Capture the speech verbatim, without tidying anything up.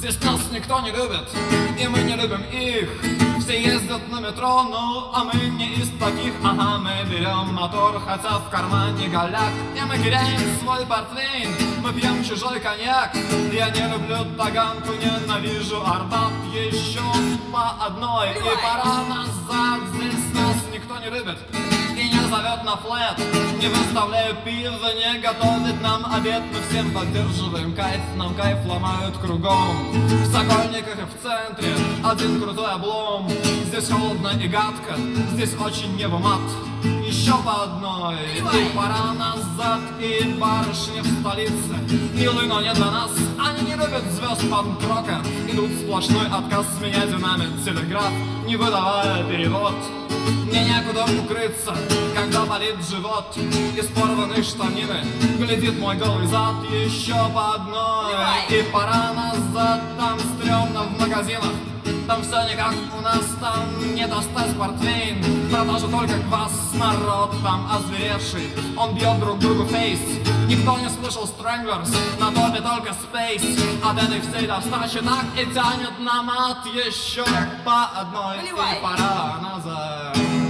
Здесь нас никто не любит, и мы не любим их. Все ездят на метро, ну, а мы не из таких. Ага, мы берем мотор, хотя в кармане голяк. И мы теряем свой портвейн, мы пьем чужой коньяк. Я не люблю Таганку, ненавижу Арбат. Еще по одной, и пора назад. Здесь нас никто не любит и не зовет на флэт. Не выставляю пиво, не готовит нам обед. Мы всем поддерживаем кайф, нам кайф ломают кругом. В Сокольниках и в центре один крутой облом. Здесь холодно и гадко, здесь очень небомат. Еще по одной, и пора назад. И барышни в столице милы, но не для нас. Они не любят звезд панк-рока. Идут сплошной отказ, меня динамит телеграф, не выдавая перевод. Мне некуда укрыться, когда болит живот. Из порванной штанины глядит мой голый зад. Еще по одной, и пора назад. Там стрёмно в магазинах, там все не как у нас, там не достать портвейн. В продаже только квас, народ там озверевший, он бьет друг другу фейс. Никто не слышал Stranglers, на топе только Space. От этой всей достачи так и тянет на мат. Еще по одной, и пора назад.